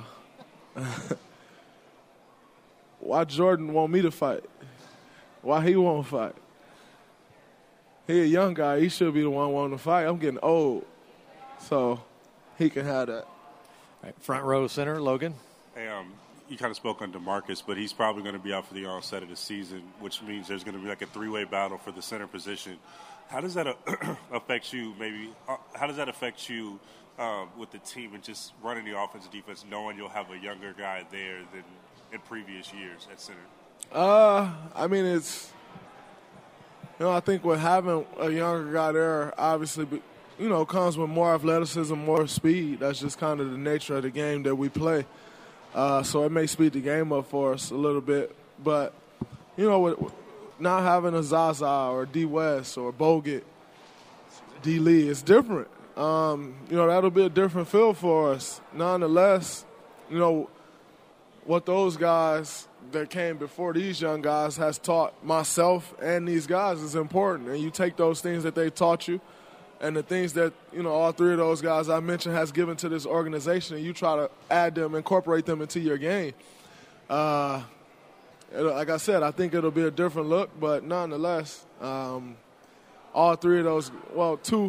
why Jordan want me to fight? Why he won't fight? He a young guy. He should be the one wanting to fight. I'm getting old, so he can have that. All right, front row center, Logan. Hey, um, you kind of spoke on DeMarcus, but he's probably going to be out for the onset of the season, which means there's going to be like a three-way battle for the center position. How does that uh, affect you? Maybe uh, how does that affect you uh, with the team and just running the offense and defense, knowing you'll have a younger guy there than in previous years at center? Uh, I mean, it's you know, I think with having a younger guy there, obviously, you know, comes with more athleticism, more speed. That's just kind of the nature of the game that we play. Uh, so it may speed the game up for us a little bit. But, you know, with, not having a Zaza or D. West or Bogut, D. Lee, it's different. Um, you know, that'll be a different feel for us. Nonetheless, you know, what those guys that came before these young guys has taught myself and these guys is important. And you take those things that they taught you and the things that, you know, all three of those guys I mentioned has given to this organization, and you try to add them, incorporate them into your game. Uh, like I said, I think it'll be a different look, but nonetheless, um, all three of those, well, two,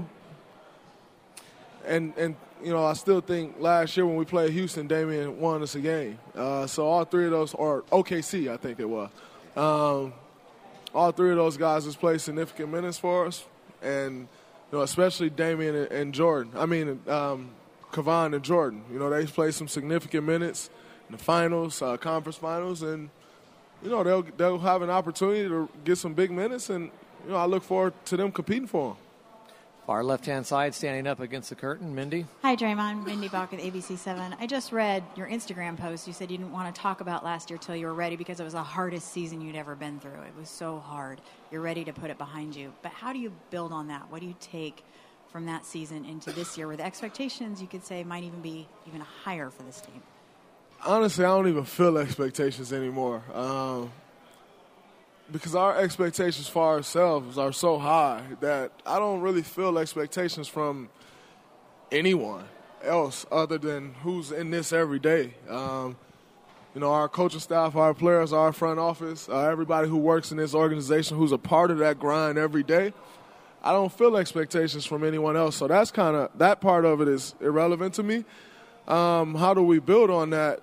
and, and you know, I still think last year when we played Houston, Damian won us a game. Uh, so all three of those, or O K C, I think it was, um, all three of those guys has played significant minutes for us, and you know, especially Damian and, and Jordan. I mean, um, Kevon and Jordan. You know, they played some significant minutes in the finals, uh, conference finals, and you know they'll they'll have an opportunity to get some big minutes, and you know I look forward to them competing for them. Far left-hand side, standing up against the curtain, Mindy. Hi, Draymond. Mindy Bach with A B C seven. I just read your Instagram post. You said you didn't want to talk about last year till you were ready because it was the hardest season you'd ever been through. It was so hard. You're ready to put it behind you. But how do you build on that? What do you take from that season into this year where the expectations, you could say, might even be even higher for this team? Honestly, I don't even feel expectations anymore. Um, because our expectations for ourselves are so high that I don't really feel expectations from anyone else other than who's in this every day. Um, you know, our coaching staff, our players, our front office, uh, everybody who works in this organization who's a part of that grind every day. I don't feel expectations from anyone else. So that's kind of, that part of it is irrelevant to me. Um, how do we build on that?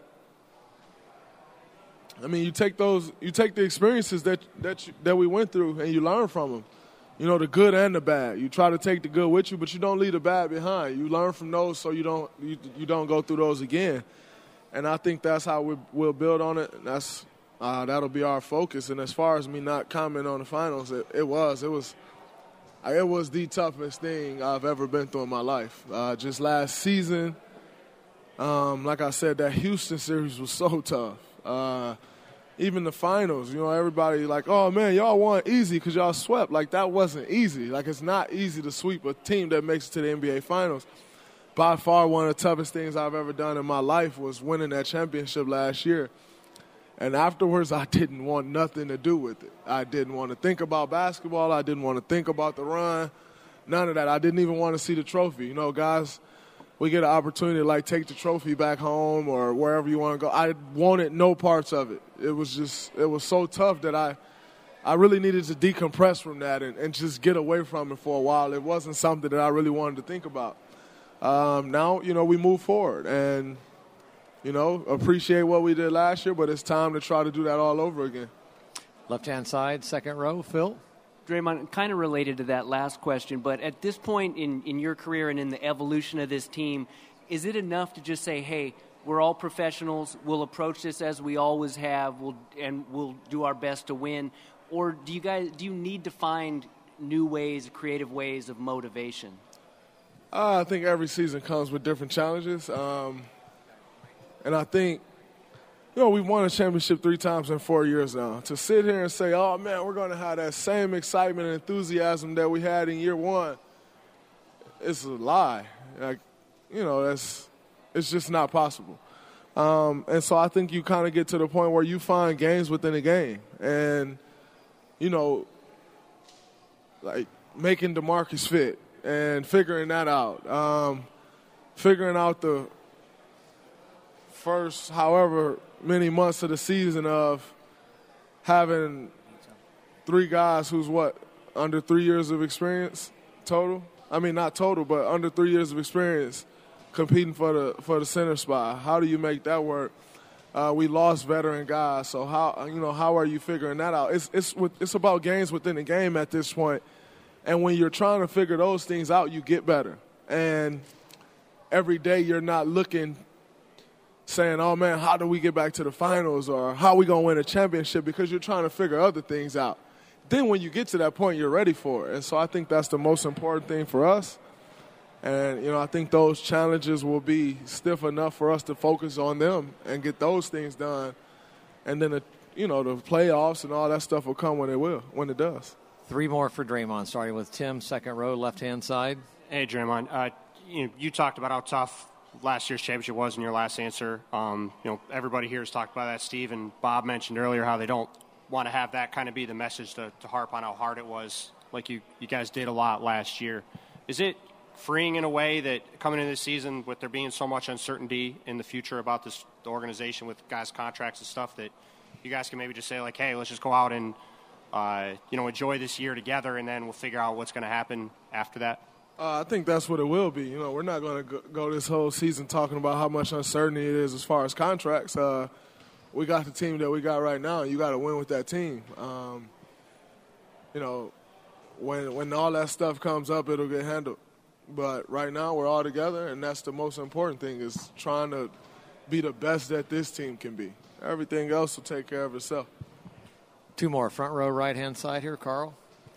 I mean, you take those, you take the experiences that that you, that we went through, and you learn from them. You know, the good and the bad. You try to take the good with you, but you don't leave the bad behind. You learn from those, so you don't you, you don't go through those again. And I think that's how we, we'll build on it. And that's uh, that'll be our focus. And as far as me not commenting on the finals, it, it was it was it was the toughest thing I've ever been through in my life. Uh, just last season, um, like I said, that Houston series was so tough. Uh, even the finals, you know, everybody like, oh, man, y'all won easy because y'all swept. Like, that wasn't easy. Like, it's not easy to sweep a team that makes it to the N B A Finals. By far, one of the toughest things I've ever done in my life was winning that championship last year. And afterwards, I didn't want nothing to do with it. I didn't want to think about basketball. I didn't want to think about the run. None of that. I didn't even want to see the trophy. You know, guys, we get an opportunity to, like, take the trophy back home or wherever you want to go. I wanted no parts of it. It was just, it was so tough that I I really needed to decompress from that and, and just get away from it for a while. It wasn't something that I really wanted to think about. Um, now, you know, we move forward and, you know, appreciate what we did last year, but it's time to try to do that all over again. Left-hand side, second row, Phil. Draymond, kind of related to that last question, but at this point in, in your career and in the evolution of this team, is it enough to just say, hey, we're all professionals, we'll approach this as we always have, we'll, and we'll do our best to win? Or do you guys do you need to find new ways, creative ways of motivation? Uh, I think every season comes with different challenges. Um, and I think, you know, we've won a championship three times in four years now. To sit here and say, oh, man, we're going to have that same excitement and enthusiasm that we had in year one, it's a lie. Like, you know, that's it's just not possible. Um, and so I think you kind of get to the point where you find games within a game. And, you know, like making DeMarcus fit and figuring that out. Um, figuring out the first however many months of the season of having three guys who's what, under three years of experience total? I mean, not total, but under three years of experience competing for the for the center spot. How do you make that work? Uh, we lost veteran guys, so how you know how are you figuring that out? It's it's it's about games within the game at this point, and when you're trying to figure those things out, you get better. And every day you're not looking, saying, "Oh man, how do we get back to the finals?" or "How are we gonna win a championship?" because you're trying to figure other things out. Then when you get to that point, you're ready for it. And so I think that's the most important thing for us. And, you know, I think those challenges will be stiff enough for us to focus on them and get those things done. And then, the, you know, the playoffs and all that stuff will come when it will, when it does. Three more for Draymond, starting with Tim, second row, left-hand side. Hey, Draymond. Uh, you, you talked about how tough last year's championship was in your last answer. Um, you know, everybody here has talked about that. Steve and Bob mentioned earlier how they don't want to have that kind of be the message to, to harp on how hard it was, like you, you guys did a lot last year. Is it freeing in a way that coming into this season with there being so much uncertainty in the future about this the organization with guys' contracts and stuff that you guys can maybe just say, like, hey, let's just go out and, uh, you know, enjoy this year together, and then we'll figure out what's going to happen after that? Uh, I think that's what it will be. You know, we're not going to go this whole season talking about how much uncertainty it is as far as contracts. Uh, we got the team that we got right now, and you got to win with that team. Um, you know, when when all that stuff comes up, it'll get handled. But right now we're all together, and that's the most important thing is trying to be the best that this team can be. Everything else will take care of itself. Two more, front row, right-hand side here, Carl.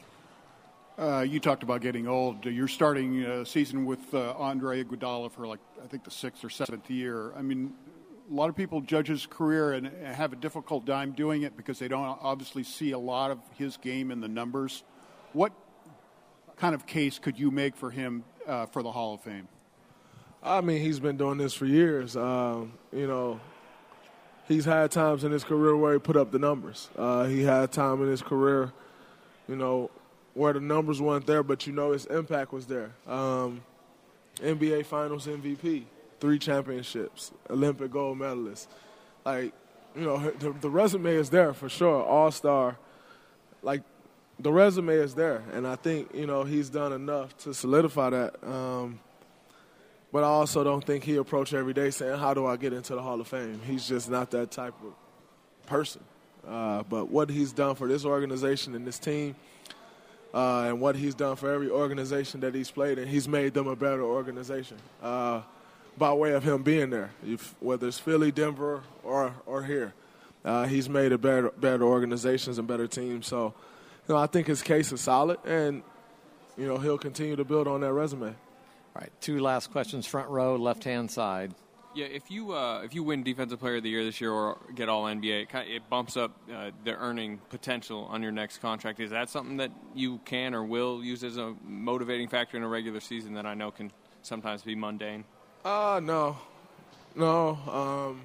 Uh, you talked about getting old. You're starting a season with uh, Andre Iguodala for, like, I think the sixth or seventh year. I mean, a lot of people judge his career and have a difficult time doing it because they don't obviously see a lot of his game in the numbers. What kind of case could you make for him uh, for the Hall of Fame? I mean, he's been doing this for years. Um, you know, he's had times in his career where he put up the numbers. Uh, he had time in his career, you know, where the numbers weren't there, but you know his impact was there. Um, N B A Finals M V P, three championships, Olympic gold medalist. Like, you know, the, the resume is there for sure, all-star. Like, the resume is there, and I think, you know, he's done enough to solidify that. Um, but I also don't think he approached every day saying, how do I get into the Hall of Fame? He's just not that type of person. Uh, but what he's done for this organization and this team, uh, and what he's done for every organization that he's played in, he's made them a better organization uh, by way of him being there, if, whether it's Philly, Denver, or or here. Uh, he's made a better, better organizations and better teams. So, you know, I think his case is solid, and, you know, he'll continue to build on that resume. All right, two last questions, front row, left-hand side. Yeah, if you uh, if you win Defensive Player of the Year this year or get All N B A, it, kind of, it bumps up uh, the earning potential on your next contract. Is that something that you can or will use as a motivating factor in a regular season that I know can sometimes be mundane? Uh, no. No, um,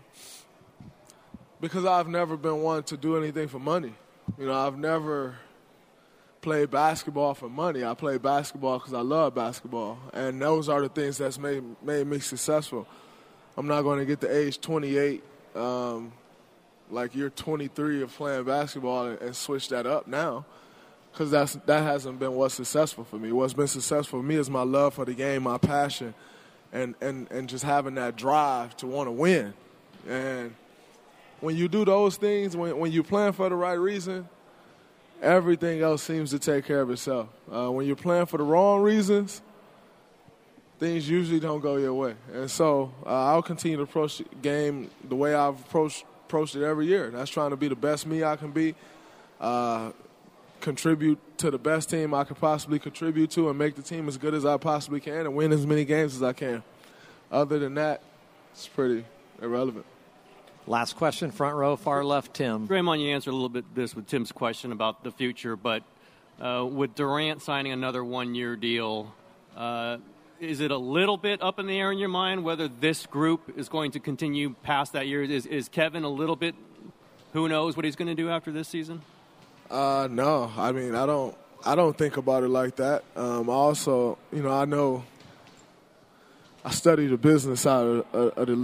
because I've never been one to do anything for money. You know, I've never played basketball for money. I play basketball because I love basketball, and those are the things that's made made me successful. I'm not going to get to age twenty-eight, um, like you're twenty-three of playing basketball and, and switch that up now, because that's that hasn't been what's successful for me. What's been successful for me is my love for the game, my passion, and, and, and just having that drive to want to win. And when you do those things, when, when you're playing for the right reason, everything else seems to take care of itself. Uh, when you're playing for the wrong reasons, things usually don't go your way. And so uh, I'll continue to approach the game the way I've approached, approached it every year. That's trying to be the best me I can be, uh, contribute to the best team I could possibly contribute to, and make the team as good as I possibly can and win as many games as I can. Other than that, it's pretty irrelevant. Last question, front row, far left, Tim. Draymond, you answered a little bit this with Tim's question about the future, but uh, with Durant signing another one-year deal, uh, is it a little bit up in the air in your mind whether this group is going to continue past that year? Is, is Kevin a little bit, who knows what he's going to do after this season? Uh, no, I mean, I don't I don't think about it like that. Um, also, you know, I know I study the business side of, of, of the league.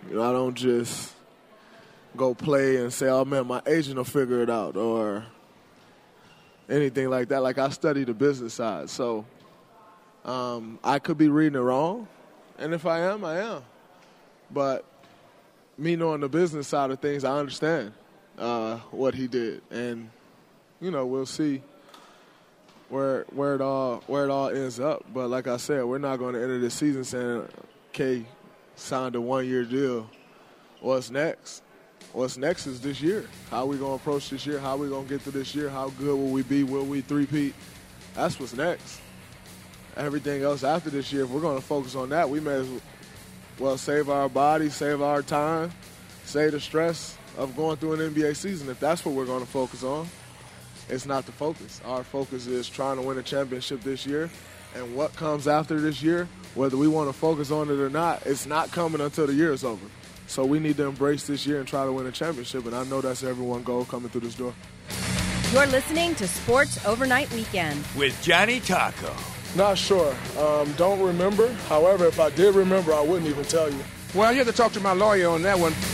You know, I don't just go play and say, oh, man, my agent will figure it out or anything like that. Like, I study the business side. So um, I could be reading it wrong. And if I am, I am. But me knowing the business side of things, I understand uh, what he did. And, you know, we'll see where where it all where it all ends up. But like I said, we're not going to enter this season saying, K signed a one-year deal. What's next? What's next is this year. How are we going to approach this year? How are we going to get through this year? How good will we be? Will we three-peat? That's what's next. Everything else after this year, if we're going to focus on that, we may as well save our body, save our time, save the stress of going through an N B A season. If that's what we're going to focus on, it's not the focus. Our focus is trying to win a championship this year. And what comes after this year, whether we want to focus on it or not, it's not coming until the year is over. So we need to embrace this year and try to win a championship. And I know that's everyone's goal coming through this door. You're listening to Sports Overnight Weekend with Johnny Taco. Not sure. Um, don't remember. However, if I did remember, I wouldn't even tell you. Well, you have to talk to my lawyer on that one.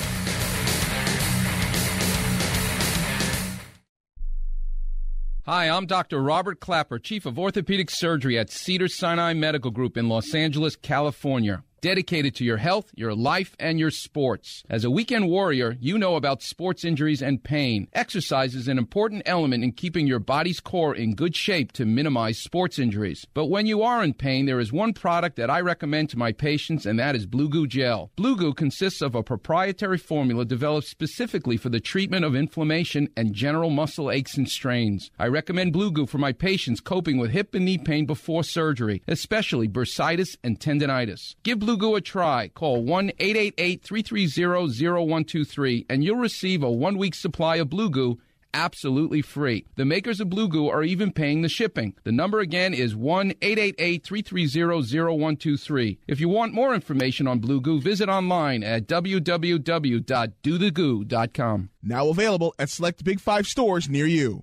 Hi, I'm Doctor Robert Clapper, Chief of Orthopedic Surgery at Cedars-Sinai Medical Group in Los Angeles, California. Dedicated to your health, your life, and your sports. As a weekend warrior, you know about sports injuries and pain. Exercise is an important element in keeping your body's core in good shape to minimize sports injuries. But when you are in pain, there is one product that I recommend to my patients, and that is Blue Goo Gel. Blue Goo consists of a proprietary formula developed specifically for the treatment of inflammation and general muscle aches and strains. I recommend Blue Goo for my patients coping with hip and knee pain before surgery, especially bursitis and tendinitis. Give Blue Goo a try. Call one eight eight eight, three three zero, zero one two three and you'll receive a one-week supply of Blue Goo absolutely free. The makers of Blue Goo are even paying the shipping. The number again is one eight eight eight, three three zero, zero one two three. If you want more information on Blue Goo, visit online at w w w dot do the goo dot com. Now available at select Big Five stores near you.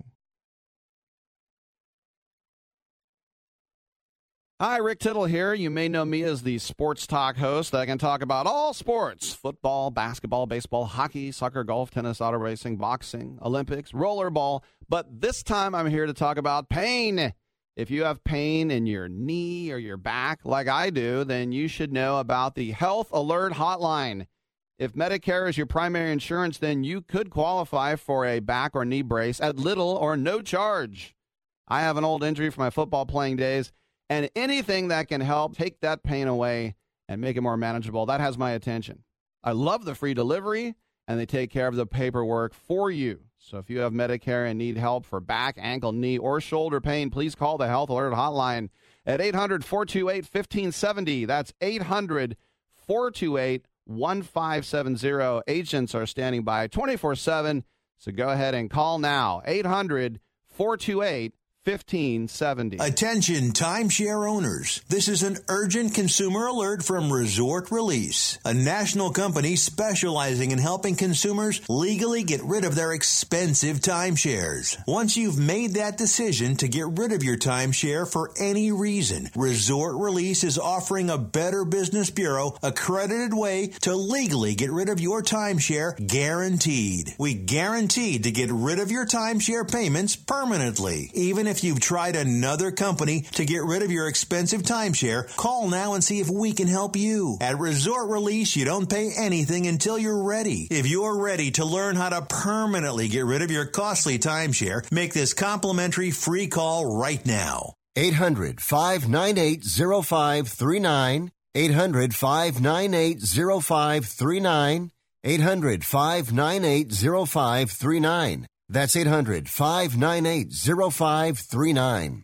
Hi, Rick Tittle here. You may know me as the Sports Talk host. I can talk about all sports: football, basketball, baseball, hockey, soccer, golf, tennis, auto racing, boxing, Olympics, rollerball. But this time I'm here to talk about pain. If you have pain in your knee or your back like I do, then you should know about the Health Alert Hotline. If Medicare is your primary insurance, then you could qualify for a back or knee brace at little or no charge. I have an old injury from my football playing days, and anything that can help take that pain away and make it more manageable, that has my attention. I love the free delivery, and they take care of the paperwork for you. So if you have Medicare and need help for back, ankle, knee, or shoulder pain, please call the Health Alert Hotline at eight hundred, four two eight, one five seven zero. That's eight hundred, four two eight, one five seven zero. Agents are standing by twenty-four seven, so go ahead and call now. eight hundred, four two eight, fifteen seventy. Attention timeshare owners. This is an urgent consumer alert from Resort Release, a national company specializing in helping consumers legally get rid of their expensive timeshares. Once you've made that decision to get rid of your timeshare for any reason, Resort Release is offering a Better Business Bureau accredited way to legally get rid of your timeshare, guaranteed. We guaranteed to get rid of your timeshare payments permanently. Even if If you've tried another company to get rid of your expensive timeshare, call now and see if we can help you. At Resort Release, you don't pay anything until you're ready. If you're ready to learn how to permanently get rid of your costly timeshare, make this complimentary free call right now. eight hundred, five nine eight, zero five three nine. eight hundred, five nine eight, zero five three nine. eight hundred, five nine eight, zero five three nine. That's eight hundred, five nine eight, zero five three nine.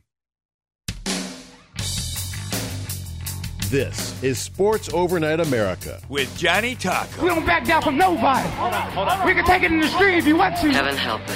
This is Sports Overnight America with Johnny Taco. We don't back down from nobody. Hold on, hold on. We can take it in the street if you want to. Heaven help us.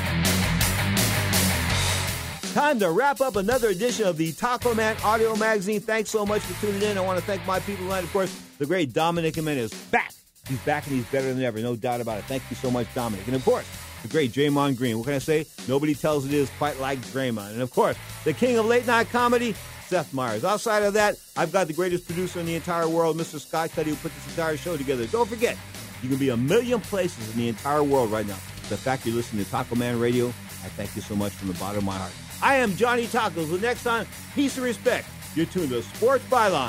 Time to wrap up another edition of the Taco Man Audio Magazine. Thanks so much for tuning in. I want to thank my people tonight. Of course, the great Dominic Jimenez. Back. He's back and he's better than ever. No doubt about it. Thank you so much, Dominic. And of course, the great Draymond Green. What can I say? Nobody tells it is quite like Draymond. And, of course, the king of late-night comedy, Seth Meyers. Outside of that, I've got the greatest producer in the entire world, Mister Scott Cuddy, who put this entire show together. Don't forget, you can be a million places in the entire world right now. The fact you're listening to Taco Man Radio, I thank you so much from the bottom of my heart. I am Johnny Tacos. Until next time, peace and respect. You're tuned to Sports Byline.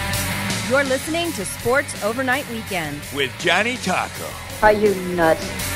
You're listening to Sports Overnight Weekend with Johnny Taco. Are you nuts?